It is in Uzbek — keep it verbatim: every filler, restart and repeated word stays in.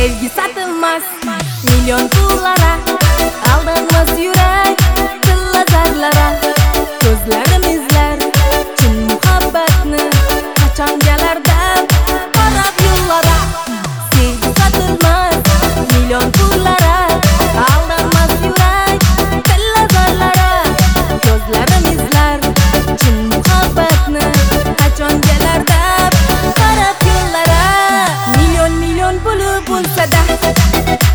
Sevgi satılmaz milyon pullara, aldanmaz yürek tilla zarlara. Gözlerimizler chin muhabbatni qachon kelar deb qarab yollara. Sevgi satılmaz milyon pullara, aldanmaz yürek tilla zarlara. Gözlerimizler chin muhabbatni qachon kelar deb qarab yollara. Milyon milyon puli bo'lsa-da